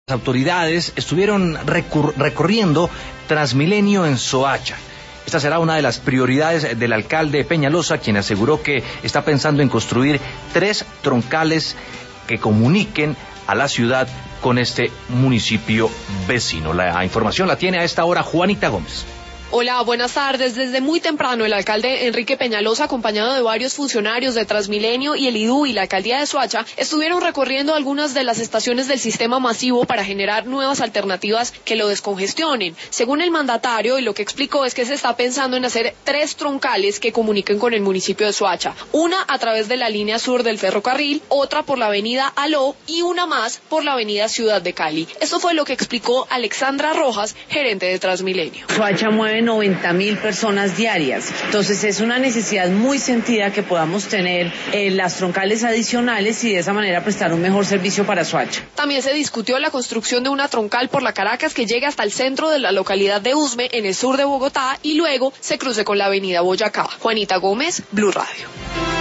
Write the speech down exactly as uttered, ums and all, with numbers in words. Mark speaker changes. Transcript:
Speaker 1: Las autoridades estuvieron recur- recorriendo Transmilenio en Soacha. Esta será una de las prioridades del alcalde Peñalosa, quien aseguró que está pensando en construir tres troncales que comuniquen a la ciudad con este municipio vecino. La información la tiene a esta hora Juanita Gómez.
Speaker 2: Hola, buenas tardes. Desde muy temprano el alcalde Enrique Peñalosa, acompañado de varios funcionarios de Transmilenio y el I D U y la alcaldía de Soacha, estuvieron recorriendo algunas de las estaciones del sistema masivo para generar nuevas alternativas que lo descongestionen. Según el mandatario, y lo que explicó es que se está pensando en hacer tres troncales que comuniquen con el municipio de Soacha. Una a través de la línea sur del ferrocarril, otra por la avenida Aló y una más por la avenida Ciudad de Cali. Esto fue lo que explicó Alexandra Rojas, gerente de Transmilenio.
Speaker 3: Soacha mueve noventa mil personas diarias, entonces es una necesidad muy sentida que podamos tener eh, las troncales adicionales y de esa manera prestar un mejor servicio para Soacha.
Speaker 2: También se discutió la construcción de una troncal por la Caracas que llegue hasta el centro de la localidad de Usme, en el sur de Bogotá, y luego se cruce con la avenida Boyacá. Juanita Gómez, Blue Radio.